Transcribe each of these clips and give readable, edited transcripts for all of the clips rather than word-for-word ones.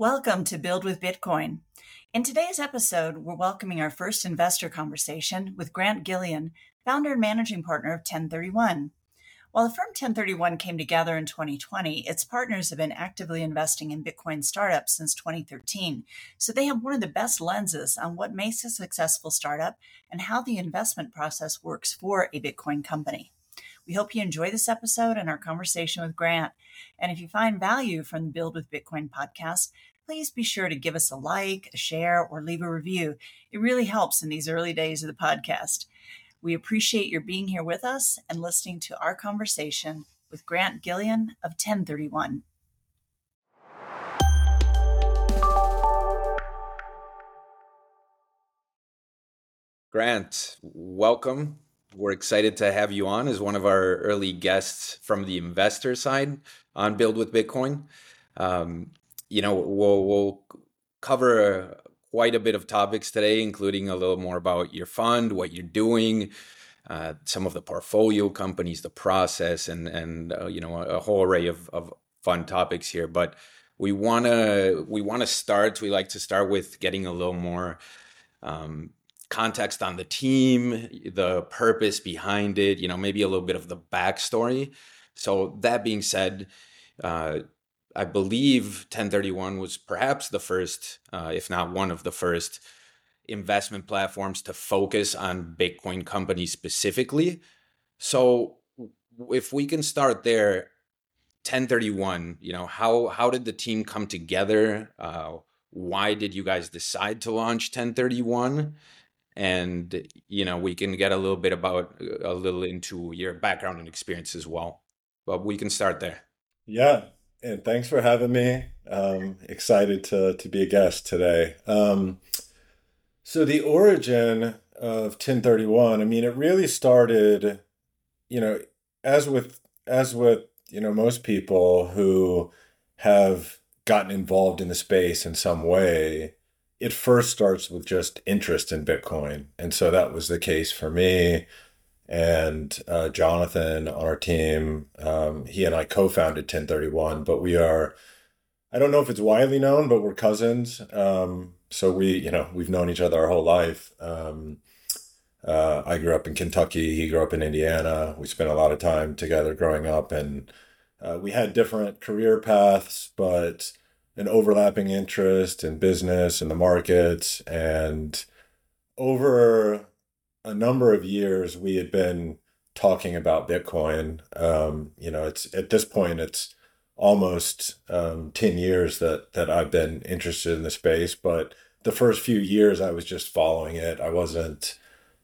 Welcome to Build with Bitcoin. In today's episode, we're welcoming our first investor conversation with Grant Gillian, founder and managing partner of 1031. While the firm 1031 came together in 2020, its partners have been actively investing in Bitcoin startups since 2013, so they have one of the best lenses on what makes a successful startup and how the investment process works for a Bitcoin company. We hope you enjoy this episode and our conversation with Grant. And if you find value from the Build with Bitcoin podcast, please be sure to give us a like, a share, or leave a review. It really helps in these early days of the podcast. We appreciate your being here with us and listening to our conversation with Grant Gillian of 1031. Grant, welcome. We're excited to have you on as one of our early guests from the investor side on Build with Bitcoin. We'll cover quite a bit of topics today, including a little more about your fund, what you're doing, some of the portfolio companies, the process, and a whole array of fun topics here. But we like to start with getting a little more context on the team, the purpose behind it, maybe a little bit of the backstory. So that being said, I believe 1031 was perhaps the first, if not one of the first, investment platforms to focus on Bitcoin companies specifically. So if we can start there, 1031, how did the team come together? Why did you guys decide to launch 1031? And, we can get a little into your background and experience as well. But we can start there. Yeah. And thanks for having me. Excited to be a guest today. So the origin of 1031, it really started, as with most people who have gotten involved in the space in some way, it first starts with just interest in Bitcoin. And so that was the case for me. And Jonathan on our team, he and I co-founded 1031, but I don't know if it's widely known, but we're cousins. So we've known each other our whole life. I grew up in Kentucky. He grew up in Indiana. We spent a lot of time together growing up, and we had different career paths, but an overlapping interest in business and the markets. And over a number of years, we had been talking about Bitcoin. It's at this point, it's almost 10 years that I've been interested in the space. But the first few years, I was just following it. I wasn't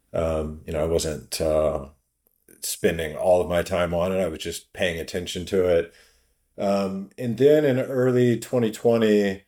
spending all of my time on it. I was just paying attention to it. And then in early 2020,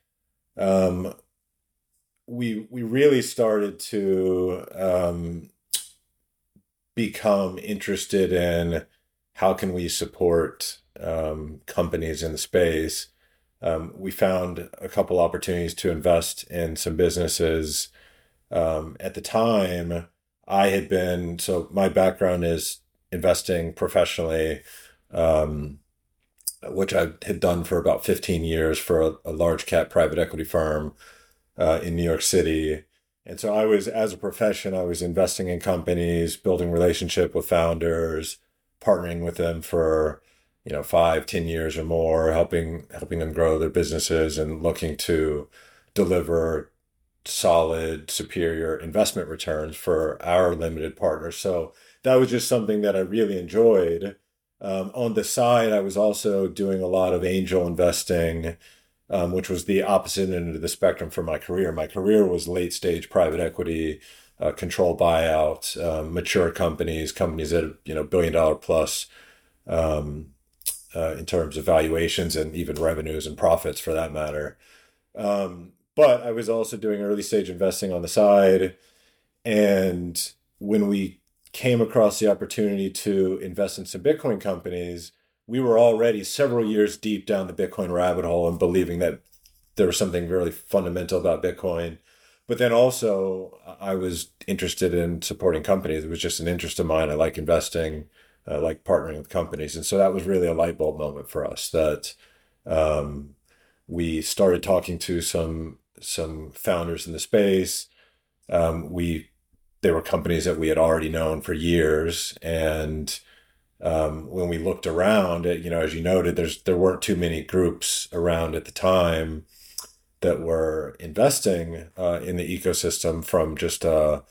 we really started to become interested in how can we support companies in the space. We found a couple opportunities to invest in some businesses. At the time, so my background is investing professionally, which I had done for about 15 years for a large cap private equity firm in New York City. And so as a profession, I was investing in companies, building relationship with founders, partnering with them for, 5-10 years or more, helping them grow their businesses and looking to deliver solid, superior investment returns for our limited partners. So that was just something that I really enjoyed. On the side, I was also doing a lot of angel investing, which was the opposite end of the spectrum for my career. My career was late stage private equity, control buyout, mature companies that are, $1 billion plus in terms of valuations and even revenues and profits for that matter. But I was also doing early stage investing on the side. And when we came across the opportunity to invest in some Bitcoin companies, we were already several years deep down the Bitcoin rabbit hole and believing that there was something really fundamental about Bitcoin. But then also I was interested in supporting companies. It was just an interest of mine. I like investing, I like partnering with companies. And so that was really a light bulb moment for us that we started talking to some founders in the space. They were companies that we had already known for years, and when we looked around, as you noted, there weren't too many groups around at the time that were investing in the ecosystem from just a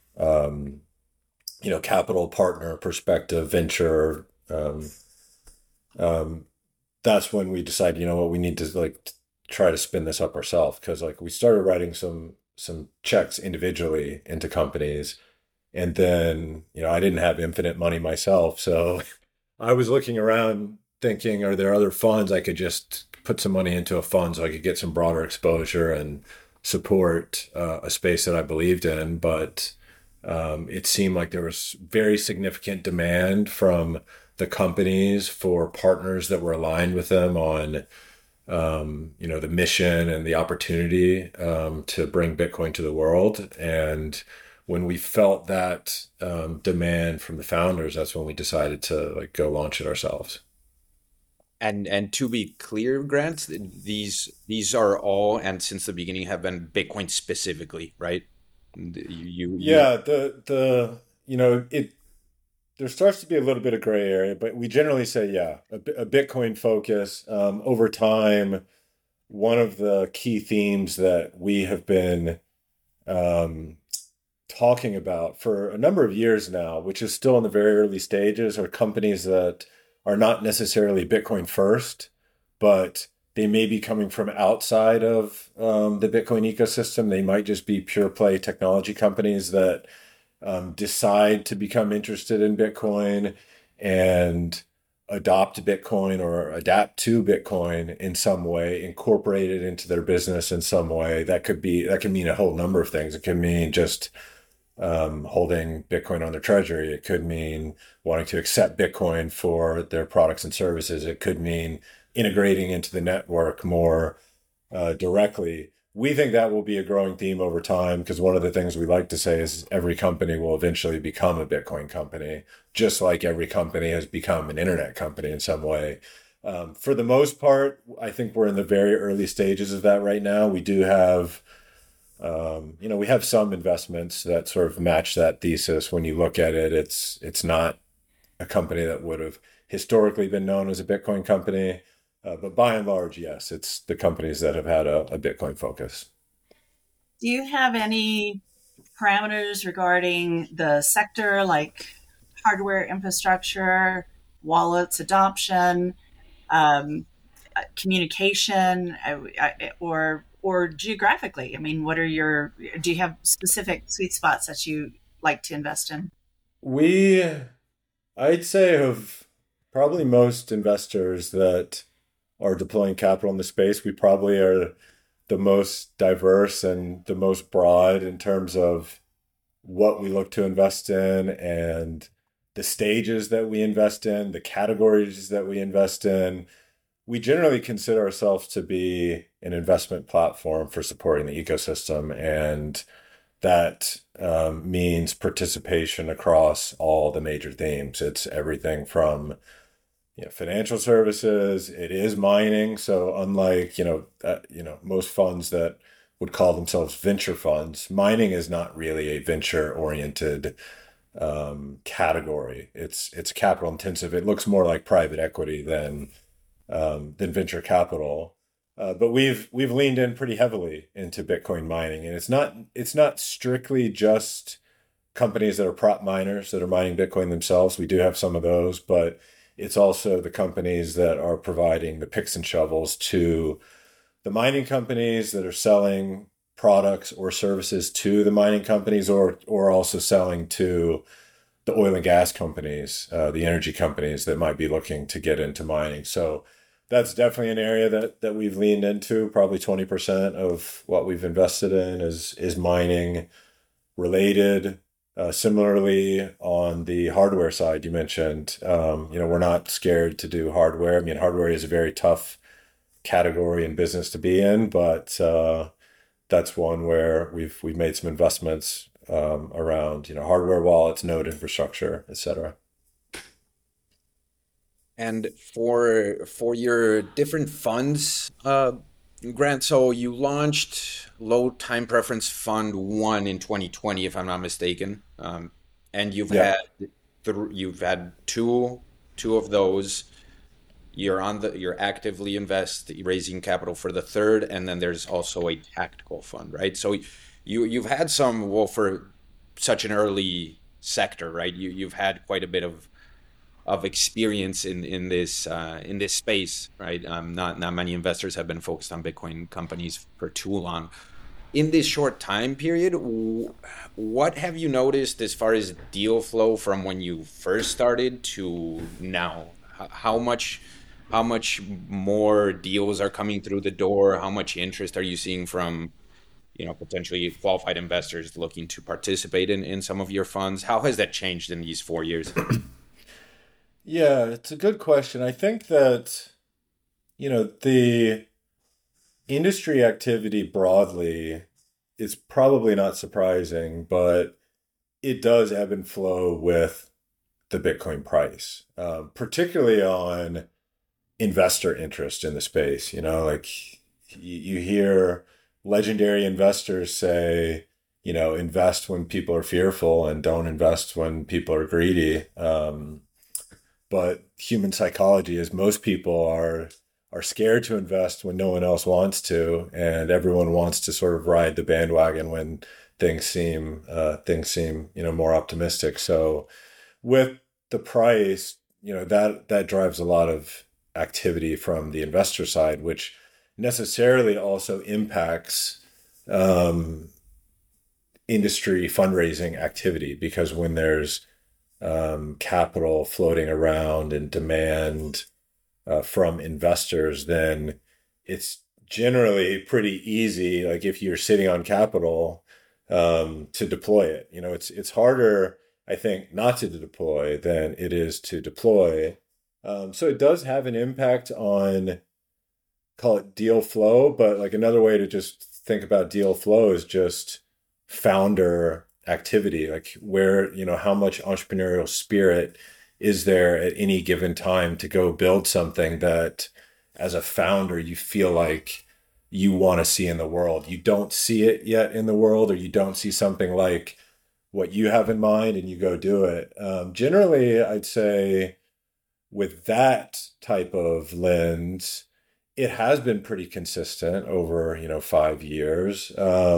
capital partner perspective, venture. That's when we decided, we need to try to spin this up ourselves, because we started writing some checks individually into companies, and then I didn't have infinite money myself, so I was looking around thinking, are there other funds I could just put some money into a fund so I could get some broader exposure and support a space that I believed in. But it seemed like there was very significant demand from the companies for partners that were aligned with them on the mission and the opportunity to bring Bitcoin to the world. And when we felt that demand from the founders, that's when we decided to go launch it ourselves. And to be clear, Grant, these are all, and since the beginning, have been Bitcoin specifically, right? Yeah, there starts to be a little bit of gray area, but we generally say, a Bitcoin focus. Over time, one of the key themes that we have been talking about for a number of years now, which is still in the very early stages, are companies that are not necessarily Bitcoin first, but they may be coming from outside of the Bitcoin ecosystem. They might just be pure play technology companies that decide to become interested in Bitcoin and adopt Bitcoin or adapt to Bitcoin in some way, incorporate it into their business in some way. That can mean a whole number of things. It can mean just holding Bitcoin on their treasury. It could mean wanting to accept Bitcoin for their products and services. It could mean integrating into the network more directly. We think that will be a growing theme over time, because one of the things we like to say is every company will eventually become a Bitcoin company, just like every company has become an internet company in some way. For the most part, I think we're in the very early stages of that right now. We do have we have some investments that sort of match that thesis. When you look at it, it's not a company that would have historically been known as a Bitcoin company. But by and large, yes, it's the companies that have had a Bitcoin focus. Do you have any parameters regarding the sector, like hardware infrastructure, wallets adoption, communication, or geographically? I mean, do you have specific sweet spots that you like to invest in? I'd say of probably most investors that are deploying capital in the space, we probably are the most diverse and the most broad in terms of what we look to invest in and the stages that we invest in, the categories that we invest in. We generally consider ourselves to be an investment platform for supporting the ecosystem, and that means participation across all the major themes. It's everything from financial services. It is mining. So unlike most funds that would call themselves venture funds, mining is not really a venture oriented category. It's capital intensive. It looks more like private equity than venture capital. But we've leaned in pretty heavily into Bitcoin mining, and it's not strictly just companies that are prop miners that are mining Bitcoin themselves. We do have some of those, but it's also the companies that are providing the picks and shovels to the mining companies that are selling products or services to the mining companies, or also selling to the oil and gas companies, the energy companies that might be looking to get into mining. So that's definitely an area that we've leaned into. Probably 20% of what we've invested in is mining related. Similarly, on the hardware side, you mentioned, we're not scared to do hardware. I mean, hardware is a very tough category and business to be in, but that's one where we've made some investments around hardware wallets, node infrastructure, etc. And for your different funds, Grant, so you launched Low Time Preference Fund 1 in 2020, if I'm not mistaken. And Yeah. you've had two of those. You're actively raising capital for the third, and then there's also a tactical fund, right? So you've had some, well, for such an early sector, right? You've had quite a bit of experience in this space, right? Not many investors have been focused on Bitcoin companies for too long. In this short time period, what have you noticed as far as deal flow from when you first started to now? How much how much more deals are coming through the door? How much interest are you seeing from, potentially qualified investors looking to participate in some of your funds? How has that changed in these 4 years? Yeah, it's a good question. I think that, the industry activity broadly is probably not surprising, but it does ebb and flow with the Bitcoin price, particularly on investor interest in the space. Like you hear legendary investors say, invest when people are fearful and don't invest when people are greedy. But human psychology is most people are scared to invest when no one else wants to, and everyone wants to sort of ride the bandwagon when things seem more optimistic. So with the price, that drives a lot of activity from the investor side, which necessarily also impacts um, industry fundraising activity, because when there's capital floating around and demand from investors, then it's generally pretty easy. Like if you're sitting on capital, to deploy it. It's harder, I think, not to deploy than it is to deploy. So it does have an impact on, call it deal flow, but like another way to just think about deal flow is just founder activity, like where, how much entrepreneurial spirit is there at any given time to go build something that as a founder you feel like you want to see in the world. You don't see it yet in the world, or you don't see something like what you have in mind and you go do it. Generally, I'd say with that type of lens, it has been pretty consistent over, 5 years.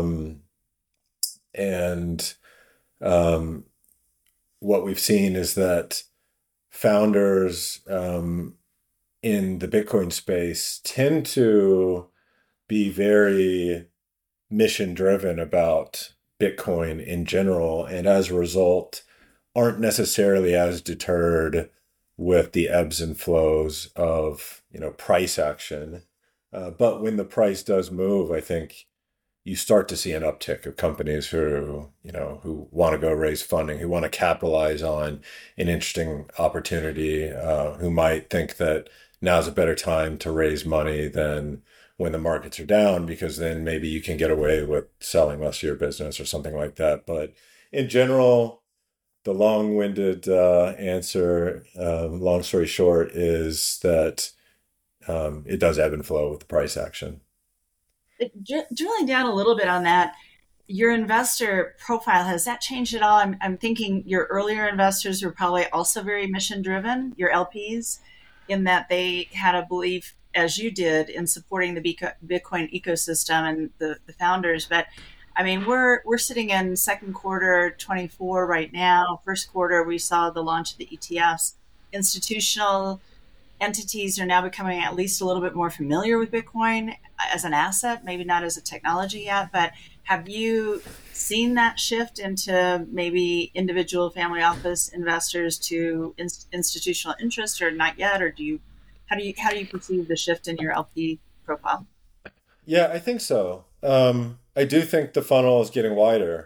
And um, what we've seen is that founders in the Bitcoin space tend to be very mission driven about Bitcoin in general, and as a result, aren't necessarily as deterred with the ebbs and flows of price action. But when the price does move, I think you start to see an uptick of companies who want to go raise funding, who want to capitalize on an interesting opportunity, who might think that now's a better time to raise money than when the markets are down, because then maybe you can get away with selling less of your business or something like that. But in general, the long-winded answer, long story short, is that it does ebb and flow with the price action. Drilling down a little bit on that, your investor profile, has that changed at all? I'm thinking your earlier investors were probably also very mission driven, your LPs, in that they had a belief, as you did, in supporting the Bitcoin ecosystem and the founders. But I mean, we're sitting in second quarter 24 right now. First quarter, we saw the launch of the ETFs. Institutional entities are now becoming at least a little bit more familiar with Bitcoin as an asset, maybe not as a technology yet, but have you seen that shift into maybe individual family office investors to institutional interest, or not yet? Or how do you perceive the shift in your LP profile? Yeah, I think so. I do think the funnel is getting wider.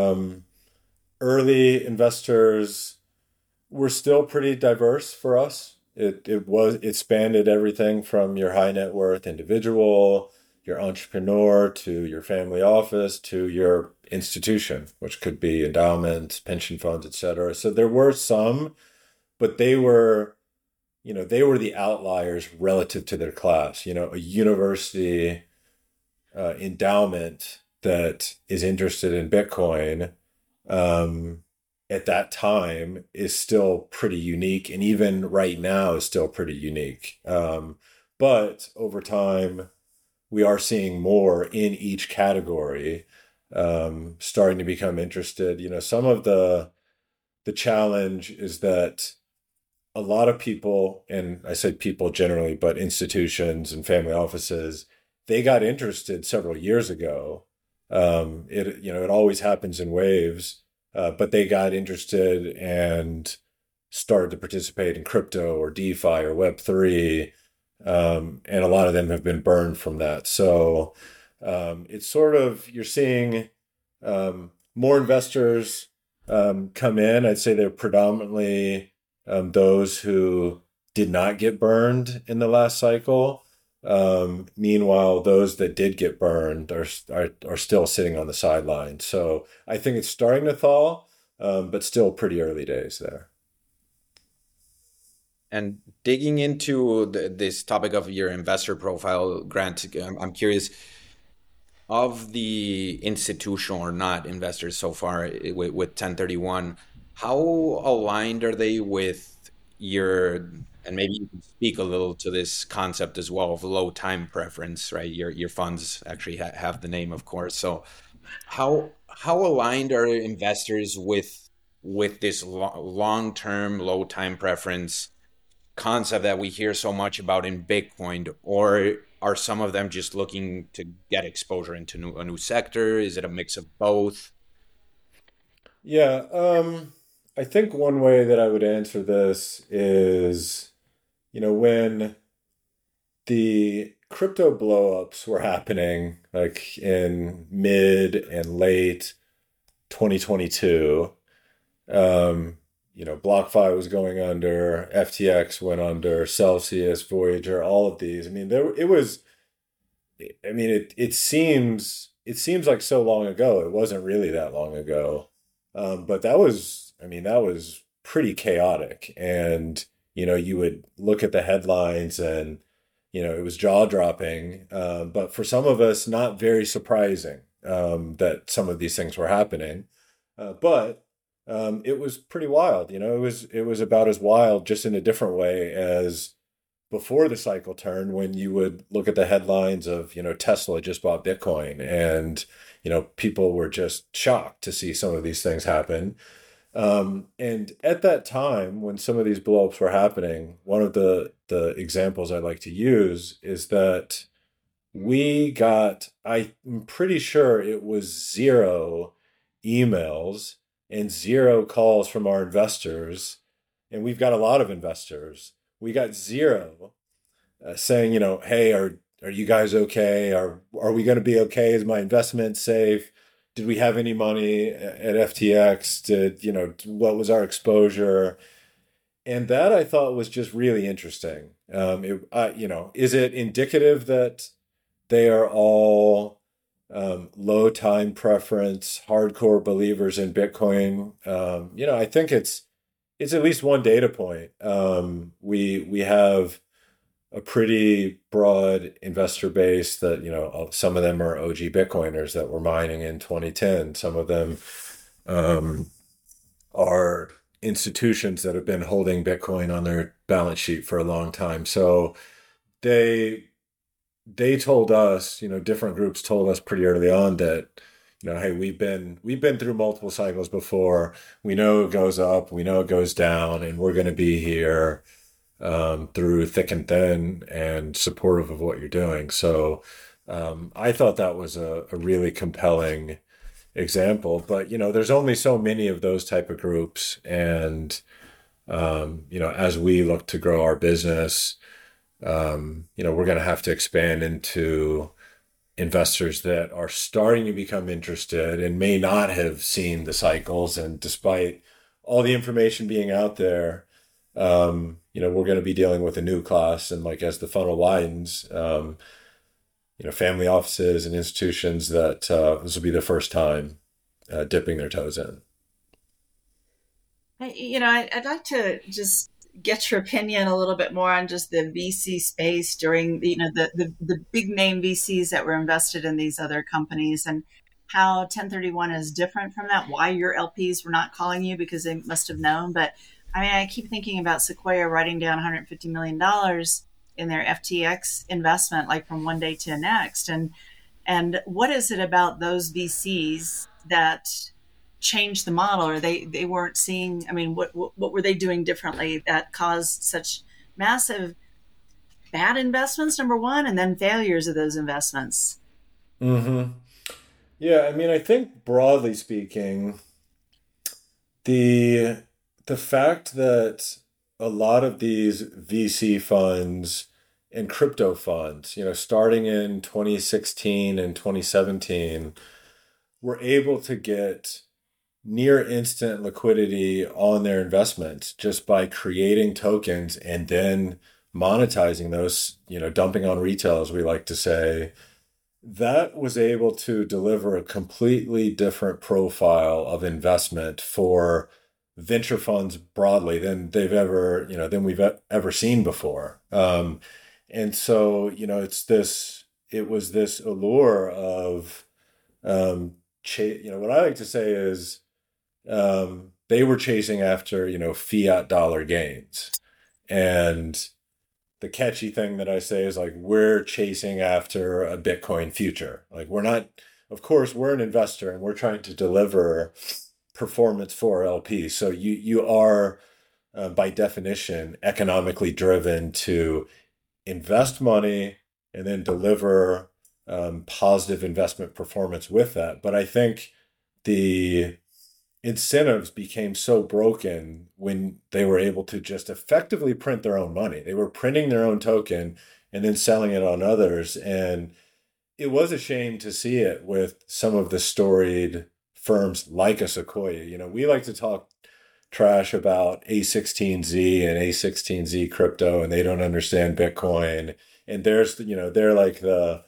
Early investors were still pretty diverse for us. It spanned everything from your high net worth individual, your entrepreneur, to your family office, to your institution, which could be endowments, pension funds, etc. So there were some, but they were the outliers relative to their class. A university endowment that is interested in Bitcoin at that time is still pretty unique, and even right now is still pretty unique. But over time, we are seeing more in each category starting to become interested. Some of the challenge is that a lot of people, and I say people generally, but institutions and family offices, they got interested several years ago. It always happens in waves, but they got interested and started to participate in crypto or DeFi or Web3, and a lot of them have been burned from that. So it's sort of, you're seeing more investors come in. I'd say they're predominantly those who did not get burned in the last cycle. Meanwhile, those that did get burned are still sitting on the sidelines. So I think it's starting to thaw, but still pretty early days there. And digging into this topic of your investor profile, Grant, I'm curious, of the institutional or not investors so far with 1031, how aligned are they with your, and maybe you can speak a little to this concept as well of low time preference, right? Your funds actually have the name, of course. So how aligned are investors with this long-term low time preference concept that we hear so much about in Bitcoin, or are some of them just looking to get exposure into a new sector? Is it a mix of both? Yeah, I think one way that I would answer this is, when the crypto blowups were happening, like in mid and late 2022, BlockFi was going under, FTX went under, Celsius, Voyager, all of these. It seems like so long ago. It wasn't really that long ago. But that was pretty chaotic. And, you would look at the headlines and, it was jaw dropping. But for some of us, not very surprising that some of these things were happening. But it was pretty wild. It was about as wild, just in a different way, as before the cycle turned, when you would look at the headlines of, Tesla just bought Bitcoin, and, people were just shocked to see some of these things happen. And at that time, when some of these blowups were happening, one of the examples I like to use is that I'm pretty sure it was 0 emails and 0 calls from our investors. And we've got a lot of investors. We got 0 saying, hey, are you guys okay? Are we going to be okay? Is my investment safe? Did we have any money at FTX? What was our exposure? And that I thought was just really interesting. Is it indicative that they are all low time preference, hardcore believers in Bitcoin? I think it's at least one data point. We have a pretty broad investor base that, some of them are OG Bitcoiners that were mining in 2010. Some of them are institutions that have been holding Bitcoin on their balance sheet for a long time. So they told us, different groups told us pretty early on that, hey, we've been through multiple cycles before. We know it goes up, we know it goes down, and we're going to be here through thick and thin and supportive of what you're doing. So I thought that was a really compelling example. But, there's only so many of those type of groups. And, as we look to grow our business, we're going to have to expand into investors that are starting to become interested and may not have seen the cycles. And despite all the information being out there, we're going to be dealing with a new class. And as the funnel widens, family offices and institutions that this will be the first time dipping their toes in. I'd like to just get your opinion a little bit more on just the VC space during, the big name VCs that were invested in these other companies, and how 1031 is different from that, why your LPs were not calling you because they must have known. But I mean, I keep thinking about Sequoia writing down $150 million in their FTX investment, like from one day to the next. And what is it about those VCs that changed the model, or they weren't seeing? I mean, what were they doing differently that caused such massive bad investments, number one, and then failures of those investments? Mm-hmm. Yeah, I mean, I think broadly speaking, the fact that a lot of these VC funds and crypto funds, starting in 2016 and 2017, were able to get near instant liquidity on their investments just by creating tokens and then monetizing those, dumping on retail, as we like to say. That was able to deliver a completely different profile of investment for venture funds broadly than than we've ever seen before. And so, it was this allure of, what I like to say is, they were chasing after, fiat dollar gains. And the catchy thing that I say is like, we're chasing after a Bitcoin future. Like, of course, we're an investor and we're trying to deliver performance for our LPs. So you are, by definition, economically driven to invest money and then deliver positive investment performance with that. But I think the incentives became so broken when they were able to just effectively print their own money. They were printing their own token and then selling it on others. And it was a shame to see it with some of the storied firms like a Sequoia. We like to talk trash about A16Z and A16Z crypto, and they don't understand Bitcoin. And they're like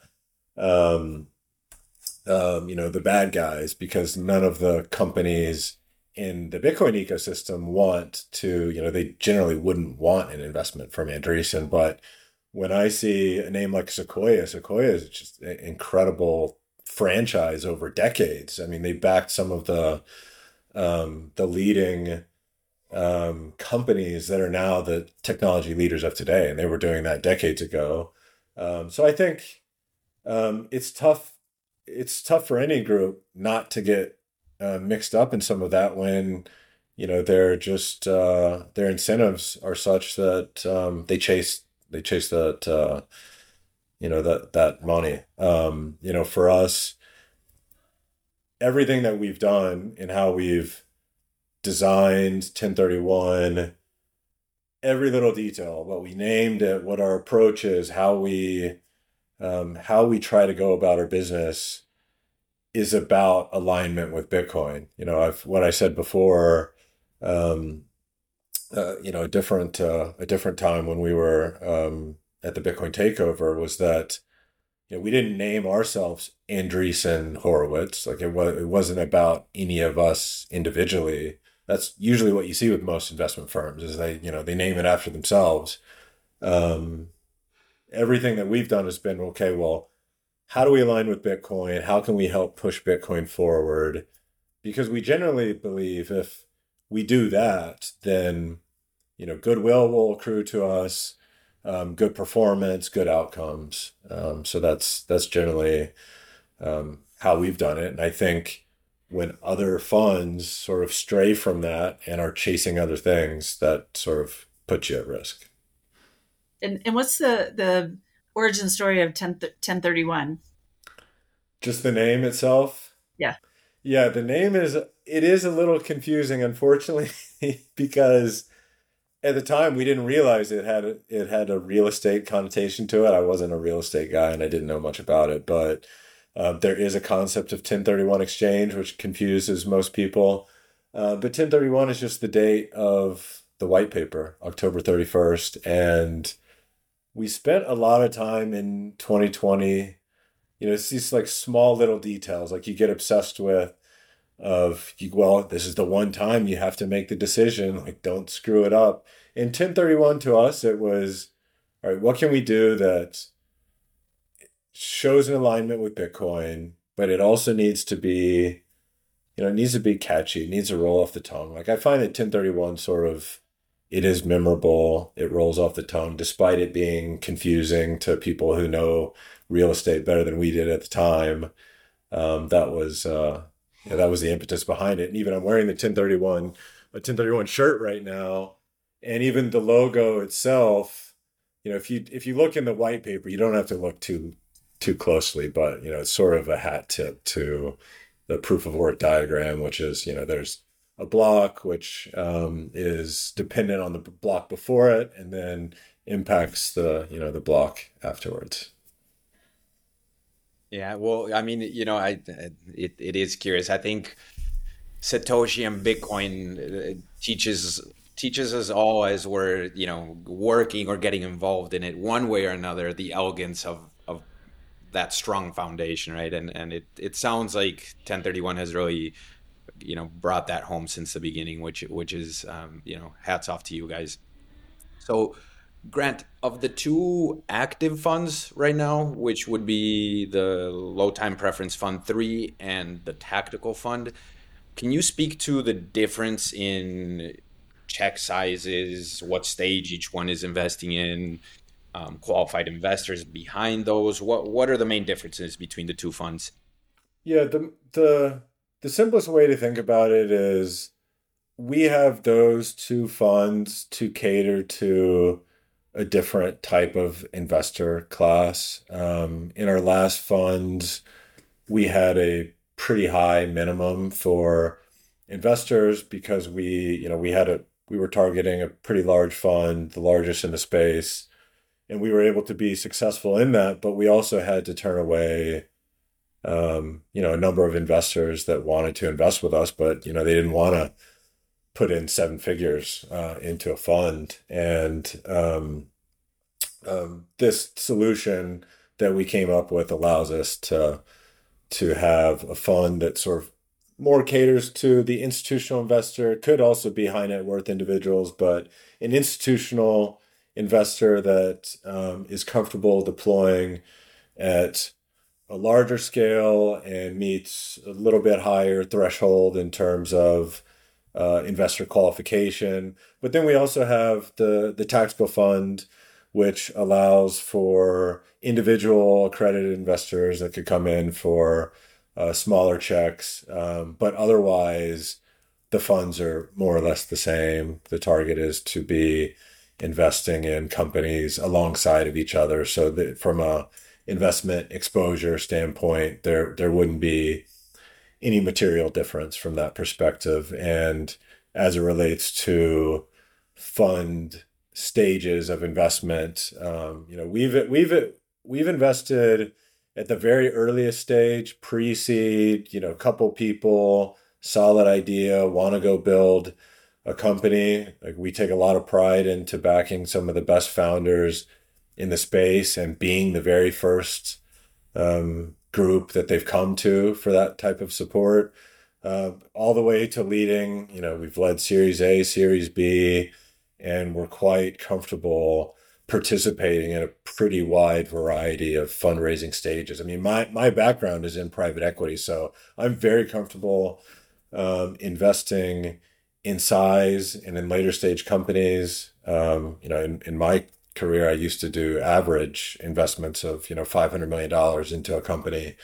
the bad guys, because none of the companies in the Bitcoin ecosystem want to, they generally wouldn't want an investment from Andreessen. But when I see a name like Sequoia is just an incredible franchise over decades. I mean, they backed some of the leading companies that are now the technology leaders of today, and they were doing that decades ago. So I think it's tough. It's tough for any group not to get mixed up in some of that when, they're just their incentives are such that they chase that that money. For us, everything that we've done and how we've designed 1031, every little detail, what we named it, what our approach is, how we try to go about our business is about alignment with Bitcoin. What I said before, a different time when we were at the Bitcoin takeover was that, we didn't name ourselves Andreessen Horowitz. Like it wasn't about any of us individually. That's usually what you see with most investment firms is they name it after themselves. Everything that we've done has been, okay, well, how do we align with Bitcoin? How can we help push Bitcoin forward? Because we generally believe if we do that, then, goodwill will accrue to us, good performance, good outcomes. So that's generally how we've done it. And I think when other funds sort of stray from that and are chasing other things, that sort of puts you at risk. And what's the origin story of 1031? Just the name itself? Yeah. Yeah, the name is a little confusing, unfortunately, because at the time we didn't realize it had a real estate connotation to it. I wasn't a real estate guy and I didn't know much about it, but there is a concept of 1031 exchange, which confuses most people. But 1031 is just the date of the white paper, October 31st. And we spent a lot of time in 2020, it's these like small little details, like you get obsessed with this is the one time you have to make the decision, like don't screw it up. in 1031 to us, it was, all right, what can we do that shows an alignment with Bitcoin, but it also needs to be, it needs to be catchy. It needs to roll off the tongue. Like I find that 1031 sort of, it is memorable. It rolls off the tongue, despite it being confusing to people who know real estate better than we did at the time. That was the impetus behind it. And even I'm wearing a 1031 shirt right now, and even the logo itself. If you look in the white paper, you don't have to look too closely, but it's sort of a hat tip to the proof of work diagram, which is there's a block which is dependent on the block before it, and then impacts the block afterwards. Yeah, well, I mean, it is curious. I think Satoshi and Bitcoin teaches us all, as we're working or getting involved in it one way or another, the elegance of that strong foundation, right? And it sounds like 1031 has really brought that home since the beginning, which is hats off to you guys. So Grant, of the two active funds right now, which would be the Low Time Preference Fund 3 and the Tactical Fund, can you speak to the difference in check sizes, what stage each one is investing in, qualified investors behind those? What are the main differences between the two funds? Yeah, the simplest way to think about it is we have those two funds to cater to a different type of investor class. In our last funds, we had a pretty high minimum for investors because we were targeting a pretty large fund, the largest in the space, and we were able to be successful in that. But we also had to turn away, a number of investors that wanted to invest with us, but they didn't want to put in seven figures into a fund. And this solution that we came up with allows us to have a fund that sort of more caters to the institutional investor. It could also be high net worth individuals, but an institutional investor that is comfortable deploying at a larger scale and meets a little bit higher threshold in terms of investor qualification. But then we also have the tactical fund, which allows for individual accredited investors that could come in for smaller checks. But otherwise, the funds are more or less the same. The target is to be investing in companies alongside of each other, so that from a investment exposure standpoint, there wouldn't be any material difference from that perspective. And as it relates to fund stages of investment, we've invested at the very earliest stage, pre-seed, couple people, solid idea, want to go build a company. Like, we take a lot of pride into backing some of the best founders in the space and being the very first group that they've come to for that type of support, all the way to leading. We've led Series A, Series B, and we're quite comfortable participating in a pretty wide variety of fundraising stages. I mean, my background is in private equity, so I'm very comfortable investing in size and in later stage companies. In my career, I used to do average investments of $500 million into a company.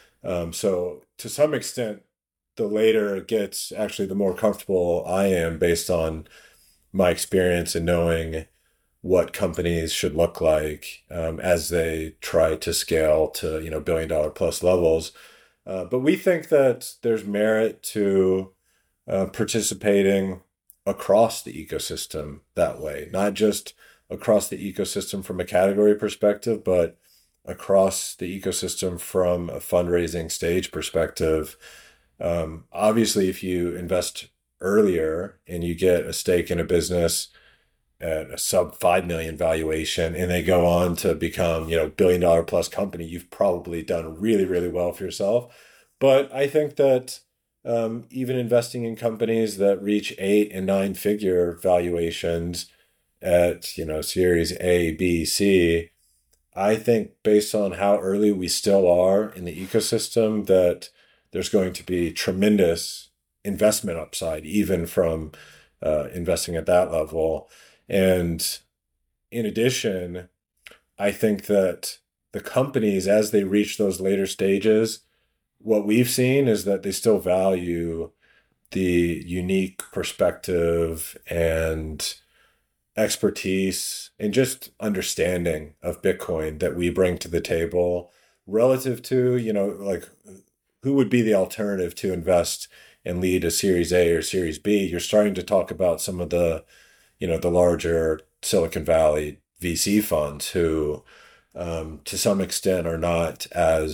So to some extent, the later it gets, actually, the more comfortable I am based on my experience in knowing what companies should look like as they try to scale to $1 billion plus levels. But we think that there's merit to participating across the ecosystem that way, not just across the ecosystem from a category perspective, but across the ecosystem from a fundraising stage perspective. Obviously, if you invest earlier and you get a stake in a business at a sub 5 million valuation and they go on to become, $1 billion plus company, you've probably done really, really well for yourself. But I think that even investing in companies that reach 8 and 9 figure valuations at, Series A, B, C, I think based on how early we still are in the ecosystem, that there's going to be tremendous investment upside, even from investing at that level. And in addition, I think that the companies, as they reach those later stages, what we've seen is that they still value the unique perspective and expertise and just understanding of Bitcoin that we bring to the table relative to, like who would be the alternative to invest and lead a Series A or Series B. You're starting to talk about some of the larger Silicon Valley VC funds who, to some extent, are not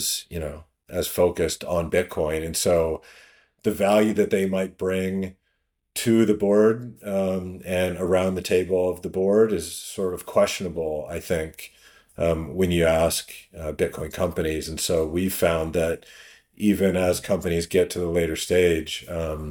as focused on Bitcoin. And so the value that they might bring to the board and around the table of the board is sort of questionable, I think, when you ask Bitcoin companies. And so we've found that even as companies get to the later stage,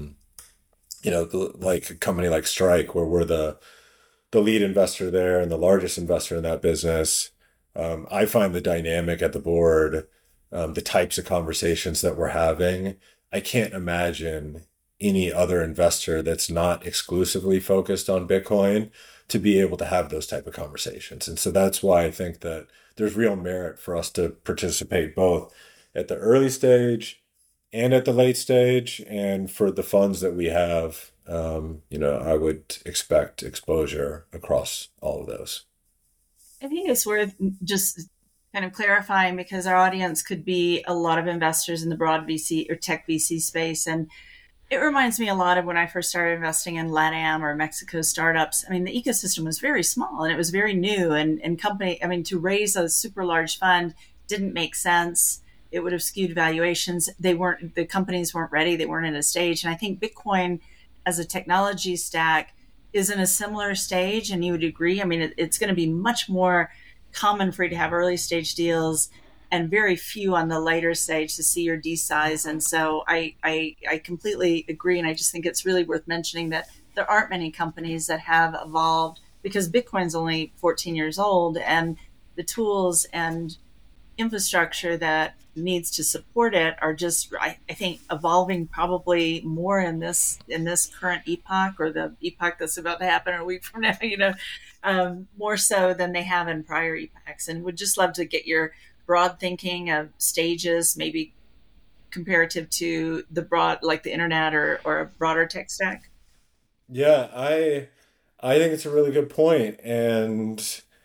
like a company like Strike, where we're the lead investor there and the largest investor in that business, I find the dynamic at the board, the types of conversations that we're having, I can't imagine any other investor that's not exclusively focused on Bitcoin to be able to have those type of conversations. And so that's why I think that there's real merit for us to participate both at the early stage and at the late stage. And for the funds that we have, I would expect exposure across all of those. I think it's worth just kind of clarifying, because our audience could be a lot of investors in the broad VC or tech VC space. And it reminds me a lot of when I first started investing in LATAM or Mexico startups. I mean, the ecosystem was very small and it was very new, and to raise a super large fund didn't make sense. It would have skewed valuations. The companies weren't ready. They weren't in a stage. And I think Bitcoin as a technology stack is in a similar stage. And you would agree. I mean, it's going to be much more common for you to have early stage deals and very few on the later stage to C or D size. And so I completely agree. And I just think it's really worth mentioning that there aren't many companies that have evolved, because Bitcoin's only 14 years old, and the tools and infrastructure that needs to support it are just, I think, evolving probably more in this current epoch, or the epoch that's about to happen a week from now, more so than they have in prior epochs. And would just love to get your broad thinking of stages, maybe comparative to the broad, like the internet or a broader tech stack. Yeah, I think it's a really good point. And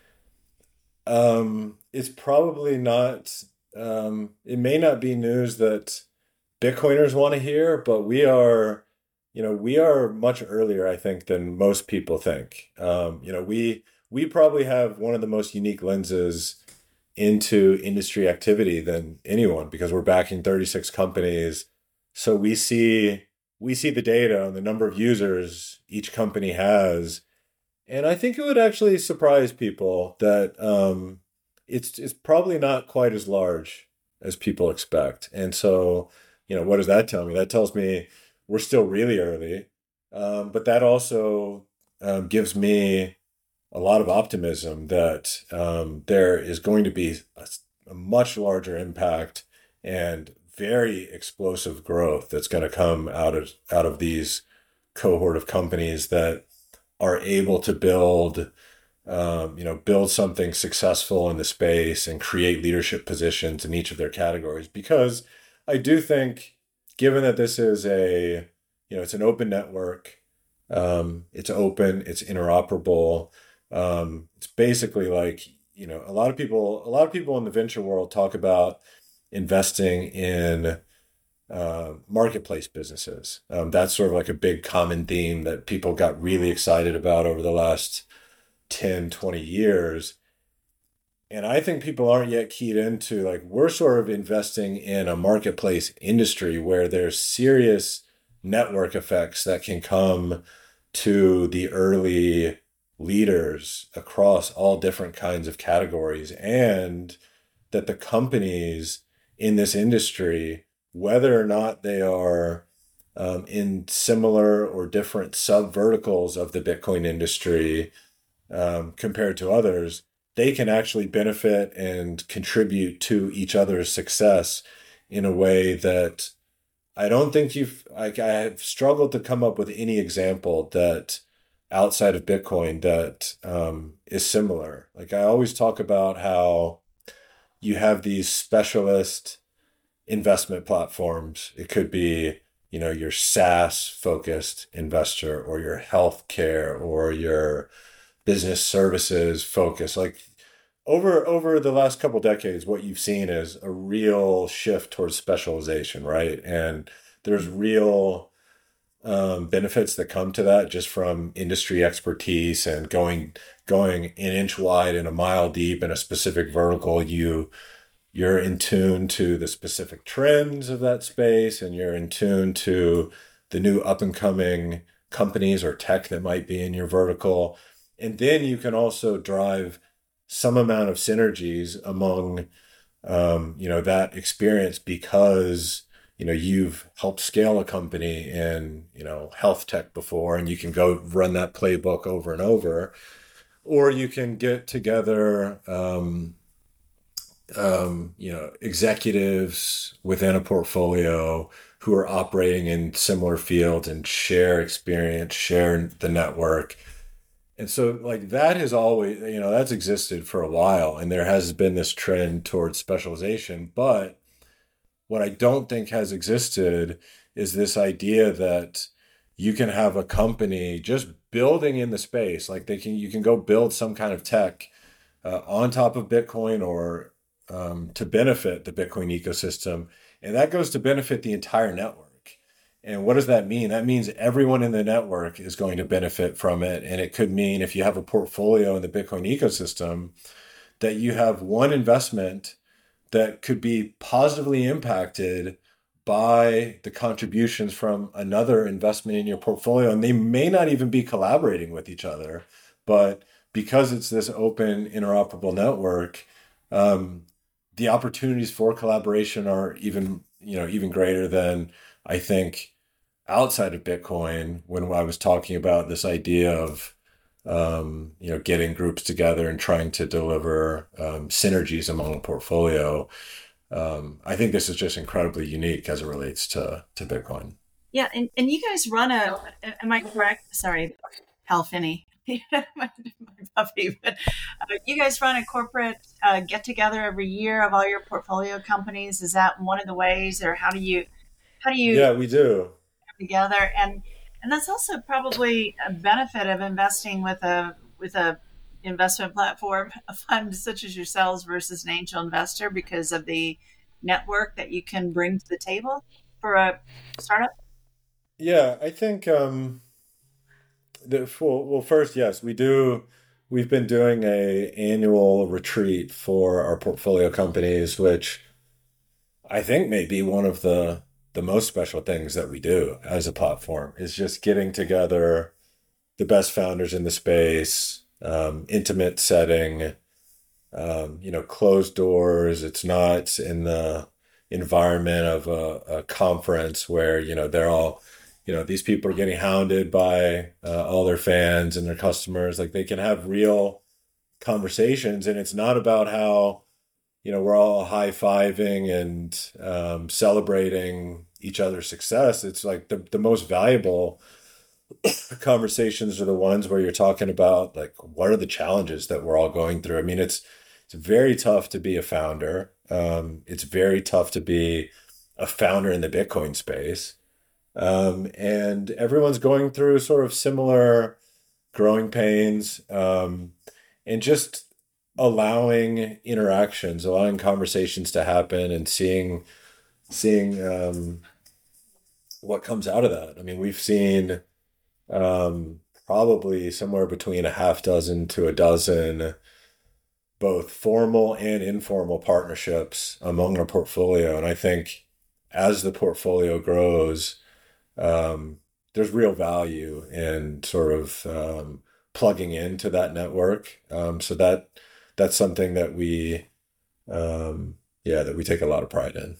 it's probably not, it may not be news that Bitcoiners want to hear, but we are much earlier, I think, than most people think. We probably have one of the most unique lenses into industry activity than anyone, because we're backing 36 companies. So we see the data on the number of users each company has. And I think it would actually surprise people that it's probably not quite as large as people expect. And so, what does that tell me? That tells me we're still really early. But that also gives me a lot of optimism that there is going to be a much larger impact and very explosive growth that's going to come out of these cohort of companies that are able to build something successful in the space and create leadership positions in each of their categories. Because I do think, given that this is it's an open network, it's open, it's interoperable. It's basically like, a lot of people in the venture world talk about investing in marketplace businesses. That's sort of like a big common theme that people got really excited about over the last 10, 20 years. And I think people aren't yet keyed into, like, we're sort of investing in a marketplace industry where there's serious network effects that can come to the early leaders across all different kinds of categories, and that the companies in this industry, whether or not they are in similar or different sub verticals of the Bitcoin industry, compared to others, they can actually benefit and contribute to each other's success in a way that I don't think I have struggled to come up with any example that outside of Bitcoin that is similar. Like I always talk about how you have these specialist investment platforms. It could be, your SaaS focused investor or your healthcare or your business services focus. Like over the last couple decades, what you've seen is a real shift towards specialization, right? And there's real benefits that come to that just from industry expertise and going an inch wide and a mile deep in a specific vertical. You're in tune to the specific trends of that space, and you're in tune to the new up and coming companies or tech that might be in your vertical. And then you can also drive some amount of synergies among, that experience because, you've helped scale a company in, health tech before, and you can go run that playbook over and over. Or you can get together, executives within a portfolio who are operating in similar fields and share experience, share the network. And so like that has always, that's existed for a while, and there has been this trend towards specialization. But what I don't think has existed is this idea that you can have a company just building in the space. Like you can go build some kind of tech on top of Bitcoin or to benefit the Bitcoin ecosystem. And that goes to benefit the entire network. And what does that mean? That means everyone in the network is going to benefit from it. And it could mean if you have a portfolio in the Bitcoin ecosystem, that you have one investment that could be positively impacted by the contributions from another investment in your portfolio. And they may not even be collaborating with each other, but because it's this open, interoperable network, the opportunities for collaboration are even greater than I think outside of Bitcoin, when I was talking about this idea of, getting groups together and trying to deliver synergies among a portfolio. I think this is just incredibly unique as it relates to Bitcoin. Yeah. And you guys run am I correct? Sorry, Hal Finney. my puppy, but you guys run a corporate get together every year of all your portfolio companies. Is that one of the ways, or how do you Yeah, we do get together? And that's also probably a benefit of investing with a investment platform, a fund such as yourselves versus an angel investor, because of the network that you can bring to the table for a startup. Yeah, I think first, yes, we do. We've been doing a annual retreat for our portfolio companies, which I think may be one of the most special things that we do as a platform, is just getting together the best founders in the space, intimate setting, closed doors. It's not in the environment of a conference where, they're all, these people are getting hounded by all their fans and their customers. Like they can have real conversations, and it's not about how, we're all high-fiving and celebrating each other's success. It's like the most valuable conversations are the ones where you're talking about like, what are the challenges that we're all going through? I mean, it's very tough to be a founder. It's very tough to be a founder in the Bitcoin space. And everyone's going through sort of similar growing pains, and just allowing interactions, allowing conversations to happen, and seeing what comes out of that. I mean, we've seen probably somewhere between a half dozen to a dozen both formal and informal partnerships among our portfolio. And I think as the portfolio grows, there's real value in sort of plugging into that network. So that's something that we take a lot of pride in.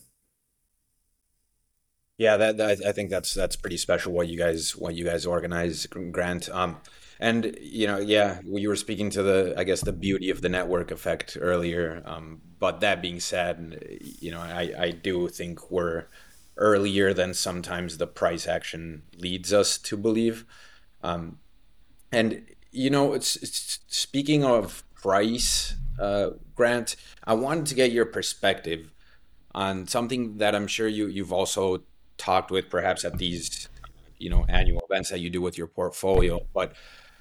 Yeah, I think that's pretty special what you guys organize, Grant. And yeah, you were speaking to I guess, the beauty of the network effect earlier. But that being said, I do think we're earlier than sometimes the price action leads us to believe. Um, and it's speaking of price, Grant, I wanted to get your perspective on something that I'm sure you've also talked with, perhaps at these annual events that you do with your portfolio, but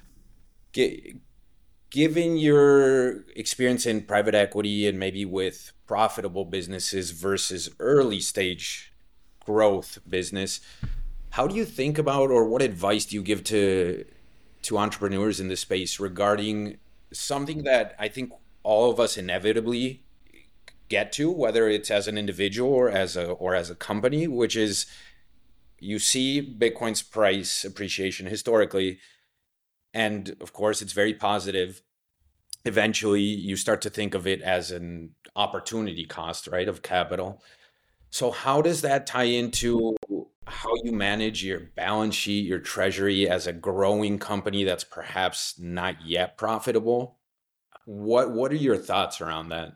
Gi- given your experience in private equity and maybe with profitable businesses versus early stage growth business, how do you think about, or what advice do you give to entrepreneurs in this space regarding something that I think all of us inevitably get to, whether it's as an individual or as a company, which is you see Bitcoin's price appreciation historically, and of course it's very positive. Eventually you start to think of it as an opportunity cost, right, of capital. So how does that tie into how you manage your balance sheet, your treasury as a growing company that's perhaps not yet profitable? What are your thoughts around that?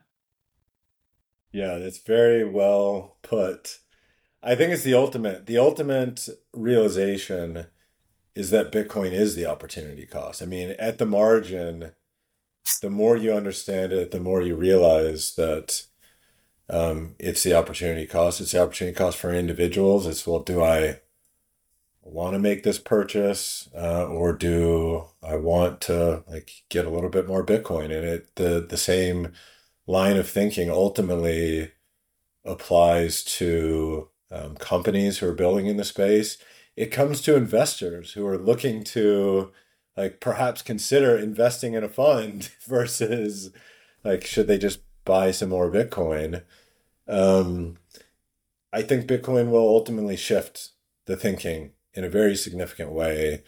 Yeah, that's very well put. I think it's the ultimate realization is that Bitcoin is the opportunity cost. I mean, at the margin, the more you understand it, the more you realize that it's the opportunity cost. It's the opportunity cost for individuals. It's, well, do I want to make this purchase, or do I want to like get a little bit more Bitcoin? And the same line of thinking ultimately applies to companies who are building in the space. It comes to investors who are looking to like perhaps consider investing in a fund versus like should they just buy some more Bitcoin. Um, I think Bitcoin will ultimately shift the thinking in a very significant way,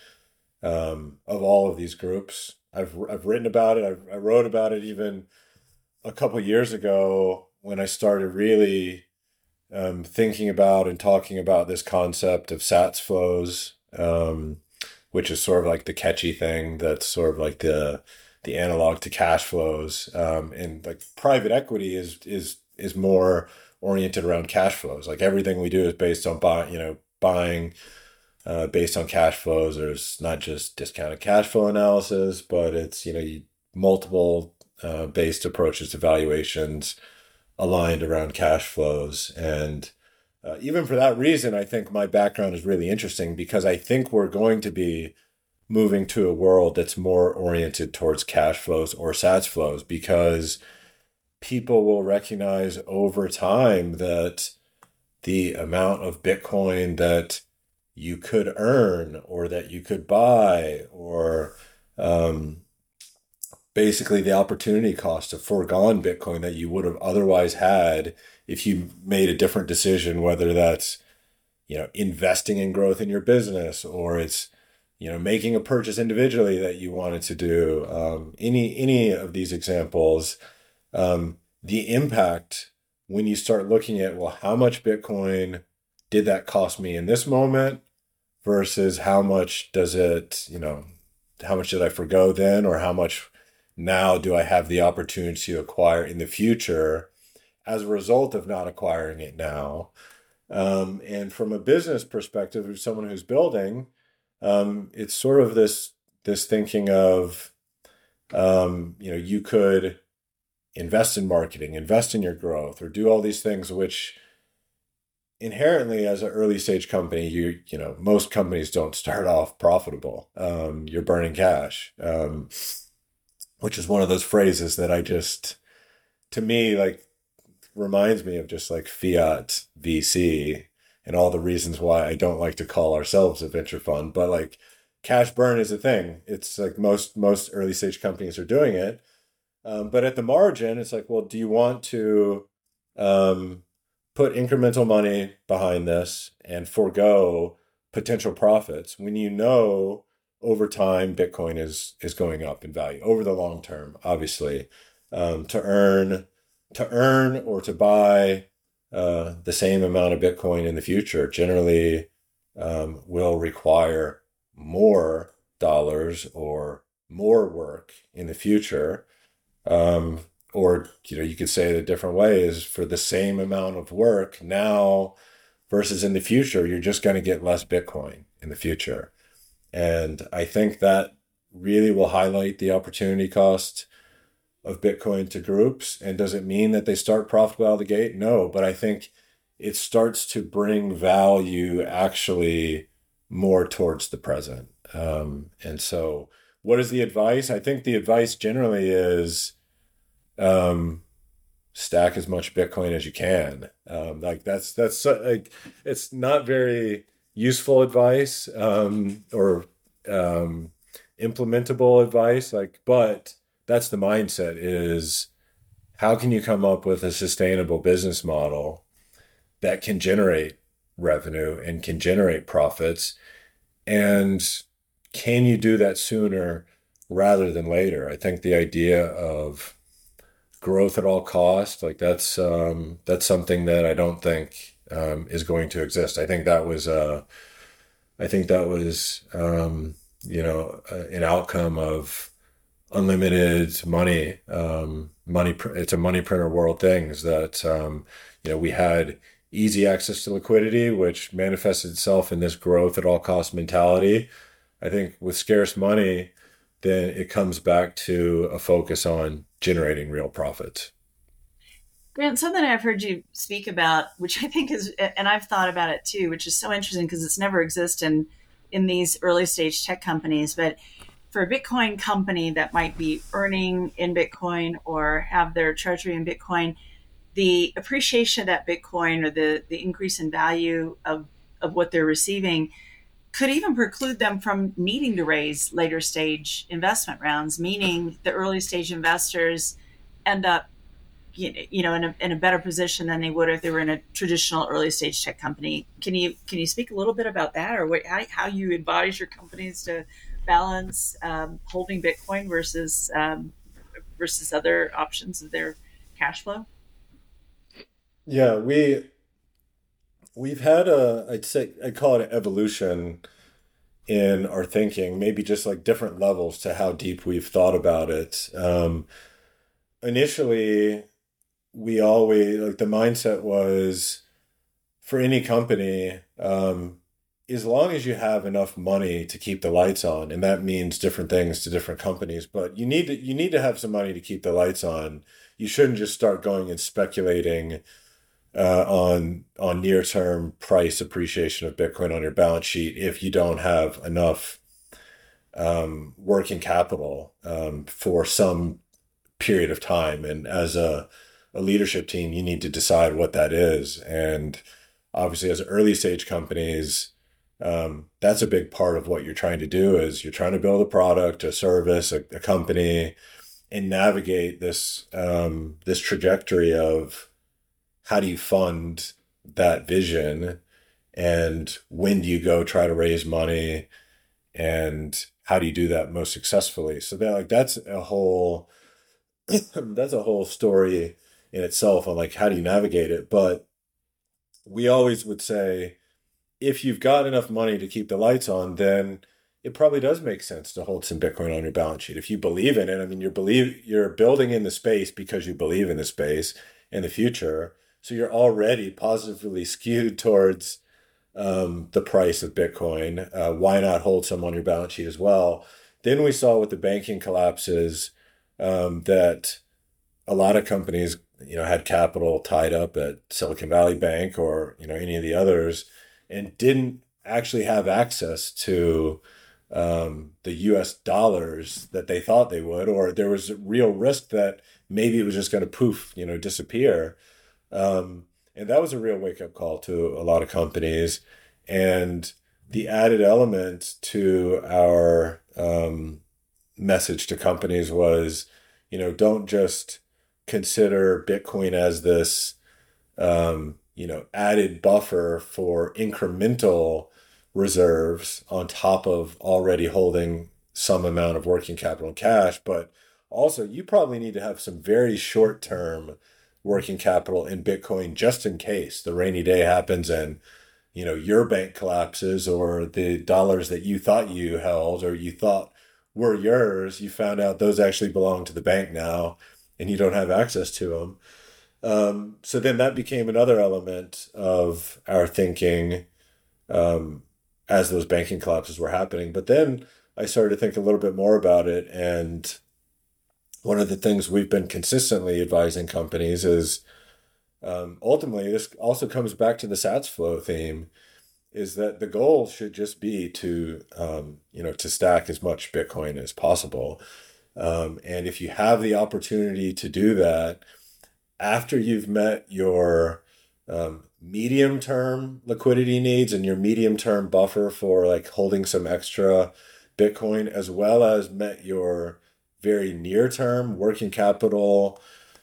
of all of these groups. I've written about it. I wrote about it even a couple years ago when I started really thinking about and talking about this concept of Sats flows, which is sort of like the catchy thing that's sort of like the analog to cash flows. And like private equity is more oriented around cash flows. Like everything we do is based on buying based on cash flows. There's not just discounted cash flow analysis, but it's multiple based approaches to valuations aligned around cash flows. And even for that reason, I think my background is really interesting because I think we're going to be moving to a world that's more oriented towards cash flows or Sats flows because people will recognize over time that the amount of Bitcoin that you could earn or that you could buy or um, basically the opportunity cost of foregone Bitcoin that you would have otherwise had if you made a different decision, whether that's, investing in growth in your business or it's, making a purchase individually that you wanted to do. Any of these examples, the impact when you start looking at, well, how much Bitcoin did that cost me in this moment versus how much does it, how much did I forgo then, or how much now do I have the opportunity to acquire in the future as a result of not acquiring it now? And from a business perspective, of someone who's building, it's sort of this thinking of, you could invest in marketing, invest in your growth, or do all these things, which inherently as an early stage company, most companies don't start off profitable. You're burning cash, which is one of those phrases that to me, like reminds me of just like fiat VC and all the reasons why I don't like to call ourselves a venture fund, but like cash burn is a thing. It's like most early stage companies are doing it. But at the margin, it's like, well, do you want to put incremental money behind this and forego potential profits when over time Bitcoin is going up in value over the long term, obviously, to earn or to buy the same amount of Bitcoin in the future generally will require more dollars or more work in the future. Or, you could say it a different way is for the same amount of work now versus in the future, you're just going to get less Bitcoin in the future. And I think that really will highlight the opportunity cost of Bitcoin to groups. And does it mean that they start profitable out of the gate? No, but I think it starts to bring value actually more towards the present. And so what is the advice? I think the advice generally is stack as much Bitcoin as you can. Like it's not very useful advice or implementable advice. But that's the mindset is how can you come up with a sustainable business model that can generate revenue and can generate profits? And can you do that sooner rather than later? I think the idea of growth at all costs, like that's something that I don't think is going to exist. I think that was an outcome of unlimited money. It's a money printer world things that we had easy access to liquidity, which manifested itself in this growth at all cost mentality. I think with scarce money, then it comes back to a focus on generating real profits. Grant, something I've heard you speak about, which I think is, and I've thought about it too, which is so interesting because it's never existed in these early stage tech companies. But for a Bitcoin company that might be earning in Bitcoin or have their treasury in Bitcoin, the appreciation of that Bitcoin or the increase in value of what they're receiving could even preclude them from needing to raise later stage investment rounds, meaning the early stage investors end up in a better position than they would if they were in a traditional early stage tech company. Can you speak a little bit about that, or how you advise your companies to balance holding Bitcoin versus other options of their cash flow? Yeah, we've had I'd call it an evolution in our thinking, maybe just like different levels to how deep we've thought about it. Initially, we always, like the mindset was for any company, as long as you have enough money to keep the lights on, and that means different things to different companies, but you need to have some money to keep the lights on. You shouldn't just start going and speculating on near-term price appreciation of Bitcoin on your balance sheet if you don't have enough working capital for some period of time. And as a leadership team, you need to decide what that is. And obviously, as early stage companies, that's a big part of what you're trying to do is you're trying to build a product, a service, a company, and navigate this trajectory of how do you fund that vision, and when do you go try to raise money, and how do you do that most successfully? So that's a whole story in itself on like how do you navigate it. But we always would say if you've got enough money to keep the lights on, then it probably does make sense to hold some Bitcoin on your balance sheet. If you believe in it, I mean, you're building in the space because you believe in the space in the future. So you're already positively skewed towards the price of Bitcoin. Why not hold some on your balance sheet as well? Then we saw with the banking collapses that a lot of companies, had capital tied up at Silicon Valley Bank or any of the others, and didn't actually have access to the U.S. dollars that they thought they would, or there was a real risk that maybe it was just going to poof, disappear. And that was a real wake-up call to a lot of companies. And the added element to our message to companies was, don't just consider Bitcoin as this, added buffer for incremental reserves on top of already holding some amount of working capital and cash, but also you probably need to have some very short-term working capital in Bitcoin just in case the rainy day happens and your bank collapses, or the dollars that you thought you held or you thought were yours, you found out those actually belong to the bank now and you don't have access to them. So then that became another element of our thinking as those banking collapses were happening. But then I started to think a little bit more about it. And one of the things we've been consistently advising companies is ultimately, this also comes back to the Sats flow theme, is that the goal should just be to, to stack as much Bitcoin as possible. And if you have the opportunity to do that, after you've met your medium-term liquidity needs and your medium-term buffer for like holding some extra Bitcoin, as well as met your very near-term working capital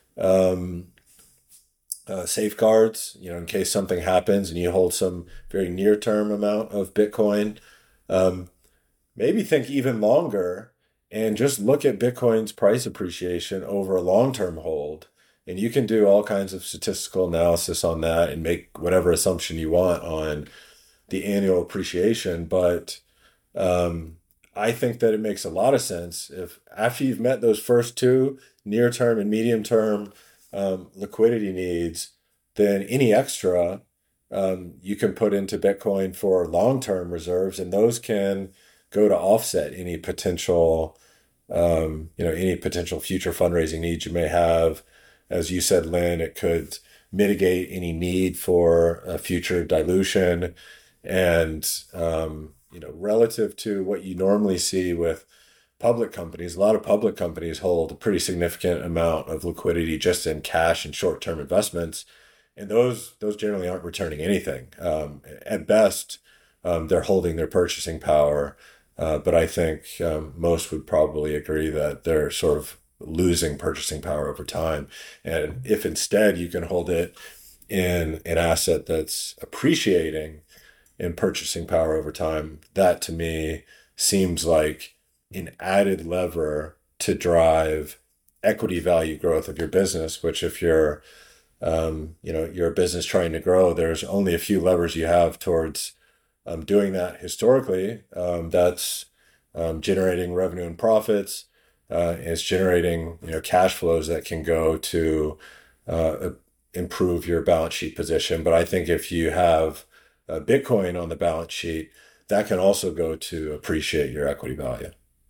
safeguards, in case something happens and you hold some very near-term amount of Bitcoin, maybe think even longer and just look at Bitcoin's price appreciation over a long-term hold. And you can do all kinds of statistical analysis on that and make whatever assumption you want on the annual appreciation. But I think that it makes a lot of sense if after you've met those first two near-term and medium-term liquidity needs, then any extra you can put into Bitcoin for long-term reserves, and those can go to offset any potential, any potential future fundraising needs you may have. As you said, Lynn, it could mitigate any need for a future dilution. And, relative to what you normally see with public companies, a lot of public companies hold a pretty significant amount of liquidity just in cash and short-term investments. And those generally aren't returning anything. At best, they're holding their purchasing power. But I think most would probably agree that they're sort of losing purchasing power over time. And if instead you can hold it in an asset that's appreciating in purchasing power over time, that to me seems like an added lever to drive equity value growth of your business, which if you're you're a business trying to grow, there's only a few levers you have towards doing that historically. That's generating revenue and profits. It's generating cash flows that can go to improve your balance sheet position. But I think if you have Bitcoin on the balance sheet, that can also go to appreciate your equity value.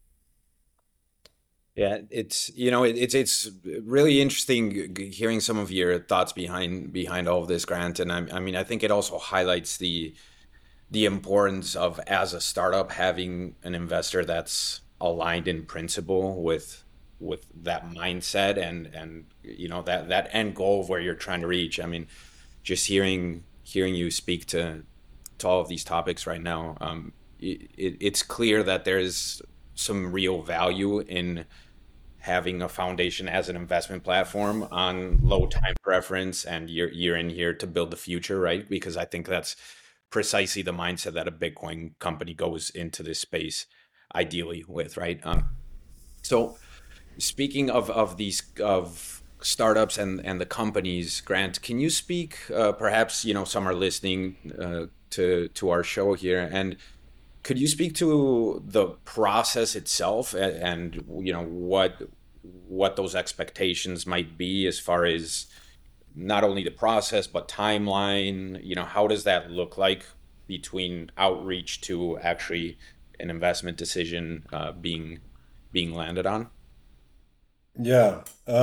Yeah, it's really interesting hearing some of your thoughts behind all of this, Grant. And I think it also highlights the importance of, as a startup, having an investor that's aligned in principle with that mindset and that end goal of where you're trying to reach. I mean, just hearing you speak to all of these topics right now, it's clear that there's some real value in having a foundation as an investment platform on low time preference, and you're in here to build the future, right? Because I think that's precisely the mindset that a Bitcoin company goes into this space ideally with, right? So speaking of these startups and the companies, Grant, can you speak, perhaps some are listening to our show here, and could you speak to the process itself and what those expectations might be as far as not only the process but timeline? How does that look like between outreach to actually an investment decision being landed on? Yeah.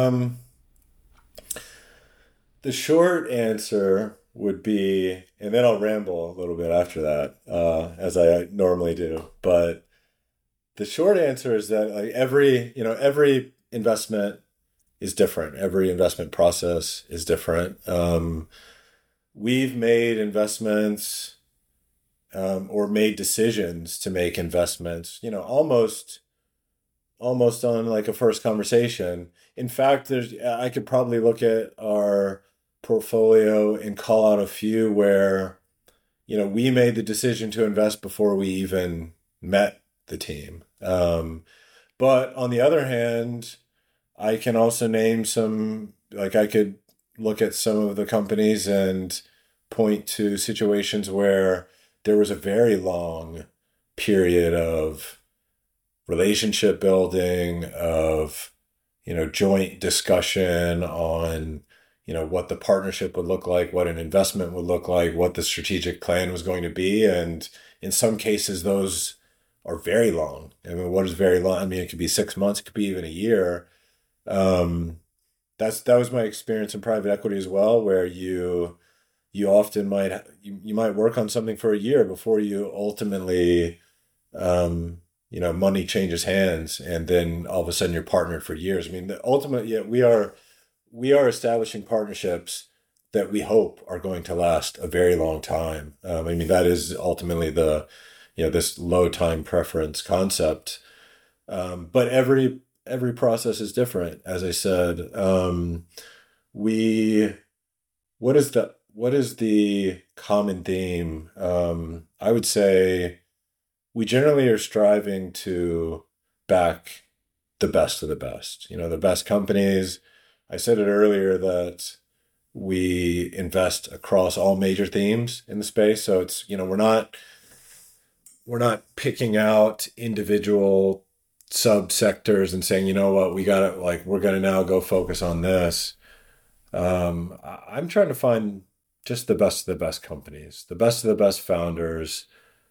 The short answer would be, and then I'll ramble a little bit after that, as I normally do. But the short answer is that like every investment is different. Every investment process is different. We've made investments or made decisions to make investments, almost on like a first conversation. In fact, I could probably look at our portfolio and call out a few where, we made the decision to invest before we even met the team. But on the other hand, I can also name some, like I could look at some of the companies and point to situations where there was a very long period of relationship building, of, joint discussion on, what the partnership would look like, what an investment would look like, what the strategic plan was going to be. And in some cases, those are very long. I mean, what is very long? I mean, it could be 6 months, it could be even a year. That was my experience in private equity as well, where you often you might work on something for a year before you ultimately, money changes hands, and then all of a sudden you're partnered for years. I mean, ultimately, we are establishing partnerships that we hope are going to last a very long time. I mean, that is ultimately this low time preference concept. But every process is different. As I said, what is the common theme? I would say we generally are striving to back the best of the best, the best companies. I said it earlier that we invest across all major themes in the space. So it's, we're not picking out individual subsectors and saying, you know what, we're going to now go focus on this. I'm trying to find just the best of the best companies, the best of the best founders.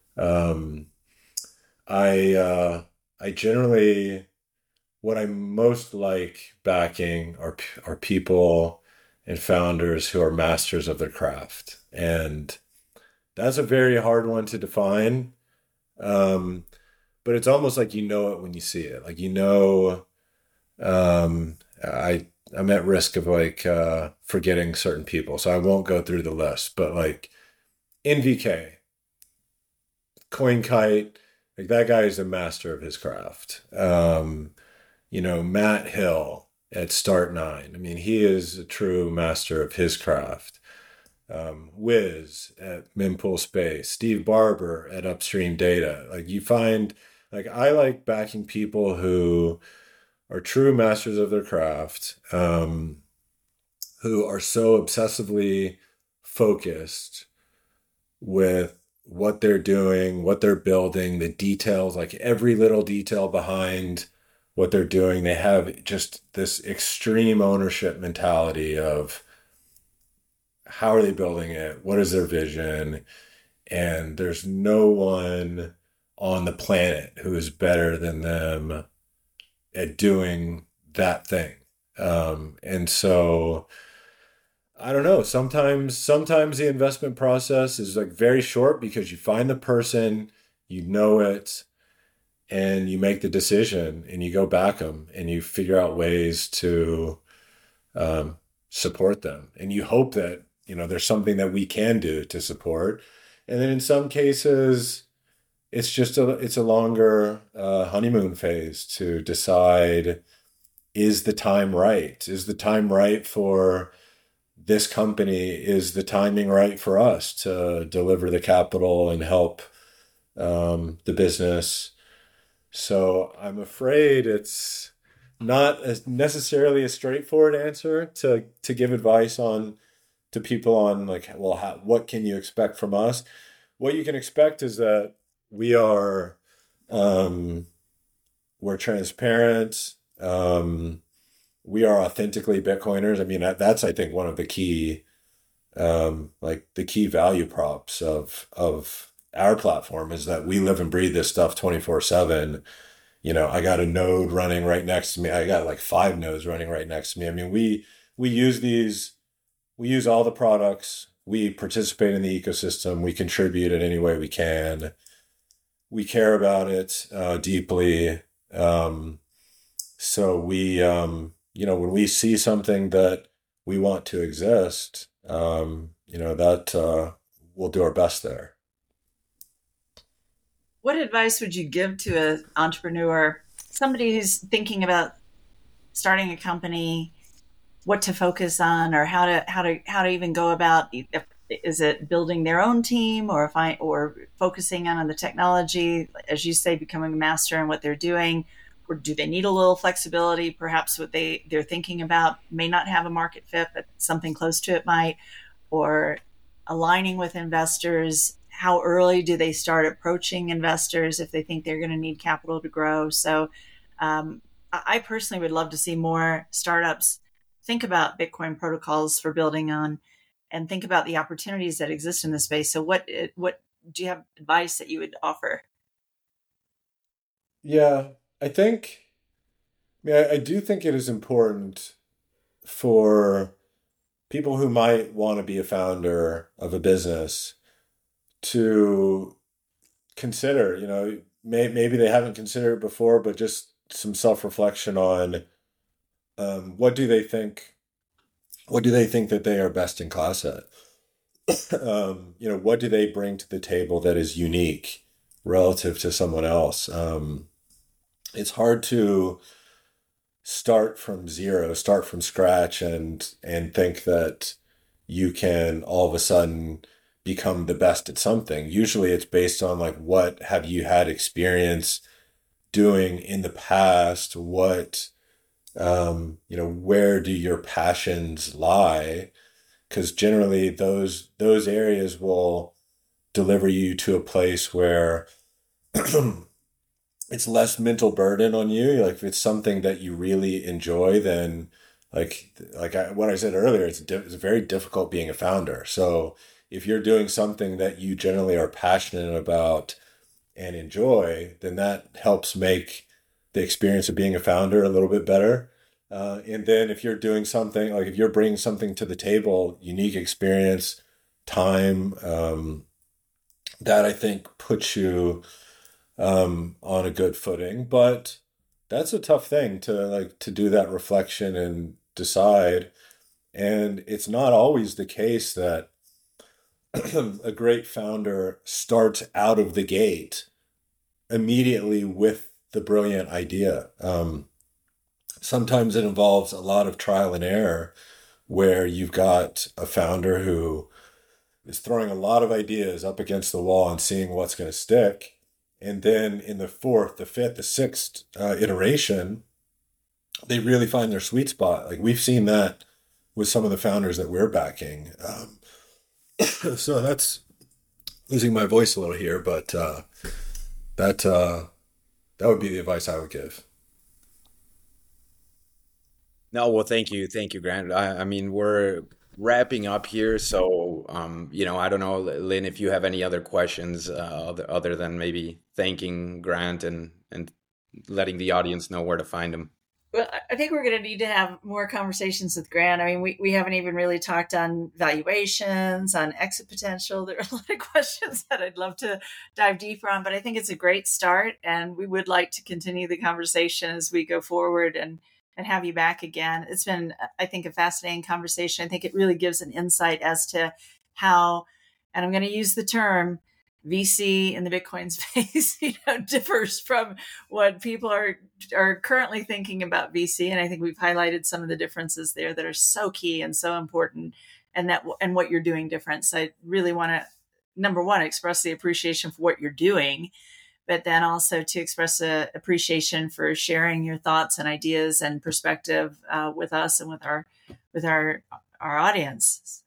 I generally, what I most like backing are people and founders who are masters of their craft. And that's a very hard one to define. But it's almost like you know it when you see it. Like, I'm at risk of forgetting certain people, so I won't go through the list. But like NVK, CoinKite, like that guy is a master of his craft. Matt Hill at Start9. I mean, he is a true master of his craft. Wiz at Mempool Space, Steve Barber at Upstream Data. Like you find, like I like backing people who are true masters of their craft, who are so obsessively focused with what they're doing, what they're building, the details, like every little detail behind what they're doing. They have just this extreme ownership mentality of how are they building it? What is their vision? And there's no one on the planet who is better than them at doing that thing. And so I don't know, sometimes the investment process is like very short because you find the person, you know it, and you make the decision and you go back them and you figure out ways to support them. And you hope that, there's something that we can do to support. And then in some cases, it's a longer honeymoon phase to decide, is the time right? Is the time right for this company? Is the timing right for us to deliver the capital and help the business? So I'm afraid it's not necessarily a straightforward answer to give advice to people on like, well, what can you expect from us? What you can expect is that we're transparent. We are authentically Bitcoiners. I mean, that's, I think, one of the key, the key value props of our platform is that we live and breathe this stuff 24/7. I got a node running right next to me. I got like 5 nodes running right next to me. I mean, we use all the products. We participate in the ecosystem. We contribute in any way we can. We care about it deeply. So we, when we see something that we want to exist, that we'll do our best there. What advice would you give to an entrepreneur, somebody who's thinking about starting a company, what to focus on, or how to even go about? Is it building their own team, or focusing on the technology, as you say, becoming a master in what they're doing, or do they need a little flexibility? Perhaps what they're thinking about may not have a market fit, but something close to it might. Or aligning with investors? How early do they start approaching investors if they think they're going to need capital to grow? So I personally would love to see more startups think about Bitcoin protocols for building on and think about the opportunities that exist in the space. So what do you have advice that you would offer? Yeah, I think, I do think it is important for people who might want to be a founder of a business to consider, maybe they haven't considered it before, but just some self-reflection on what do they think, that they are best in class at? What do they bring to the table that is unique relative to someone else? It's hard to start from zero, start from scratch, and think that you can all of a sudden become the best at something. Usually it's based on like, what have you had experience doing in the past? What, where do your passions lie? Because generally those areas will deliver you to a place where it's less mental burden on you. Like if it's something that you really enjoy, then what I said earlier, it's very difficult being a founder. So if you're doing something that you generally are passionate about and enjoy, then that helps make the experience of being a founder a little bit better. And then if you're doing something, like if you're bringing something to the table, unique experience, time, that I think puts you on a good footing. But that's a tough thing to do that reflection and decide. And it's not always the case that a great founder starts out of the gate immediately with the brilliant idea. Sometimes it involves a lot of trial and error, where you've got a founder who is throwing a lot of ideas up against the wall and seeing what's going to stick. And then in the fourth, the fifth, the sixth iteration, they really find their sweet spot. Like we've seen that with some of the founders that we're backing. So that's losing my voice a little here, but that would be the advice I would give. No, well, thank you, Grant. I mean, we're wrapping up here, so I don't know, Lynn, if you have any other questions other than maybe thanking Grant and letting the audience know where to find him. Well, I think we're going to need to have more conversations with Grant. I mean, we haven't even really talked on valuations, on exit potential. There are a lot of questions that I'd love to dive deeper on, but I think it's a great start, and we would like to continue the conversation as we go forward and have you back again. It's been, I think, a fascinating conversation. I think it really gives an insight as to how, and I'm going to use the term, VC in the Bitcoin space, differs from what people are currently thinking about VC. And I think we've highlighted some of the differences there that are so key and so important, and what you're doing different. So I really want to, number one, express the appreciation for what you're doing, but then also to express appreciation for sharing your thoughts and ideas and perspective with us and with our audience.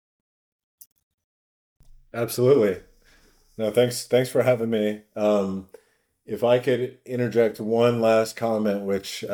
Absolutely. No, thanks for having me. If I could interject one last comment, which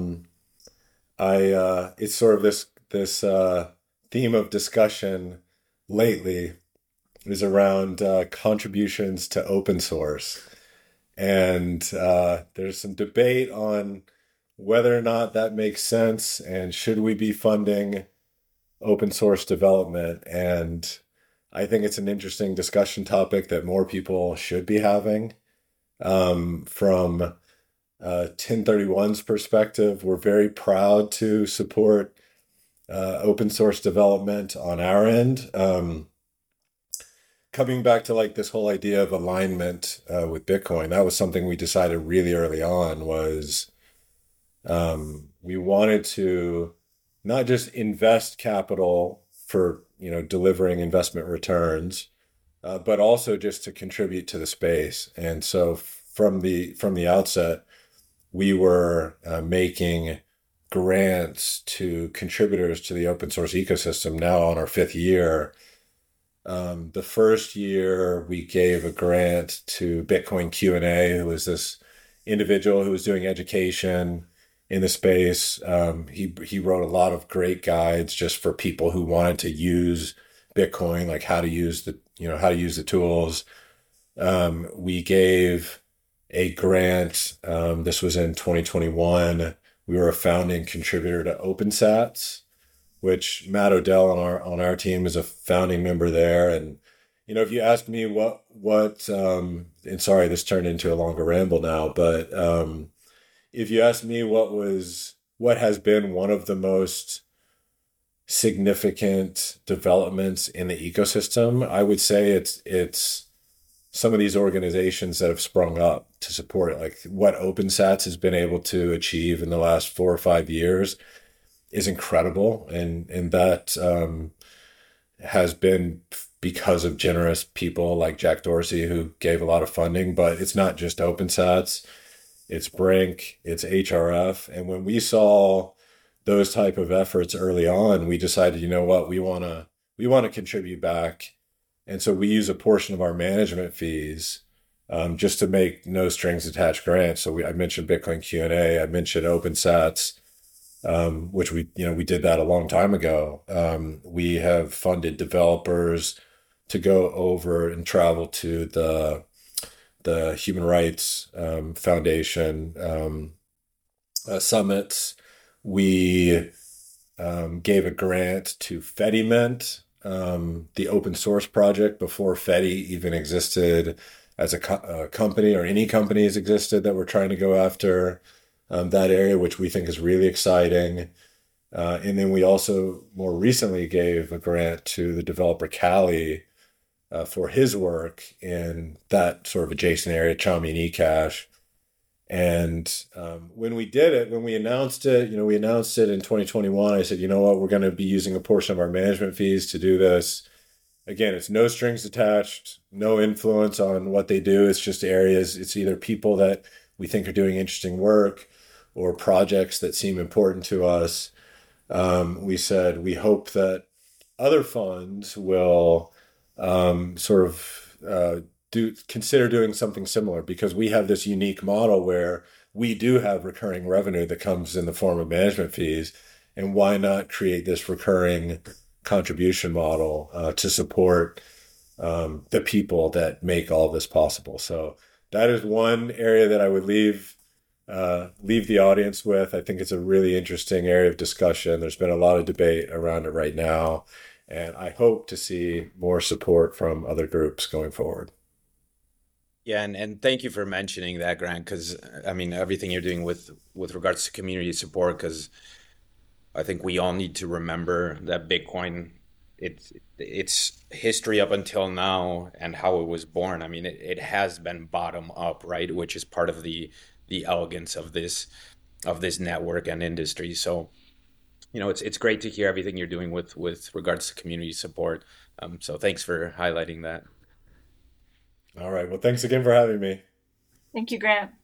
it's sort of this theme of discussion lately is around contributions to open source. And there's some debate on whether or not that makes sense and should we be funding open source development. And I think it's an interesting discussion topic that more people should be having. From 1031's perspective, we're very proud to support open source development on our end. Coming back to like this whole idea of alignment with Bitcoin, that was something we decided really early on was we wanted to not just invest capital for delivering investment returns, but also just to contribute to the space. And so from the outset, we were making grants to contributors to the open source ecosystem, now on our fifth year. The first year we gave a grant to Bitcoin Q&A, who was this individual who was doing education in the space. He wrote a lot of great guides just for people who wanted to use Bitcoin, like how to use the tools. We gave a grant. This was in 2021. We were a founding contributor to OpenSats, which Matt Odell on our team is a founding member there. And if you ask me and sorry, this turned into a longer ramble now, but if you ask me what has been one of the most significant developments in the ecosystem, I would say it's some of these organizations that have sprung up to support it, like what OpenSats has been able to achieve in the last 4 or 5 years is incredible, and that has been because of generous people like Jack Dorsey, who gave a lot of funding. But it's not just OpenSats, it's Brink, it's HRF. And when we saw those type of efforts early on, we decided, you know what, we want to contribute back. And so we use a portion of our management fees just to make no strings attached grants. So I mentioned Bitcoin Q&A, I mentioned OpenSats, which we did that a long time ago. We have funded developers to go over and travel to the Human Rights Foundation summits. We gave a grant to Fediment, the open source project, before Fedi even existed as a company, or any companies existed that were trying to go after that area, which we think is really exciting. And then we also more recently gave a grant to the developer Kali for his work in that sort of adjacent area, Chaumian and eCash. And when we announced it, we announced it in 2021. I said, you know what, we're going to be using a portion of our management fees to do this. Again, it's no strings attached, no influence on what they do. It's just areas. It's either people that we think are doing interesting work or projects that seem important to us. We said we hope that other funds will consider doing something similar, because we have this unique model where we do have recurring revenue that comes in the form of management fees. And why not create this recurring contribution model to support the people that make all this possible? So that is one area that I would leave the audience with. I think it's a really interesting area of discussion. There's been a lot of debate around it right now, and I hope to see more support from other groups going forward. Yeah, and thank you for mentioning that, Grant, because I mean, everything you're doing with regards to community support, because I think we all need to remember that Bitcoin, its history up until now and how it was born. I mean, it has been bottom up, right? Which is part of the elegance of this network and industry. So, it's great to hear everything you're doing with regards to community support. So thanks for highlighting that. All right. Well, thanks again for having me. Thank you, Grant.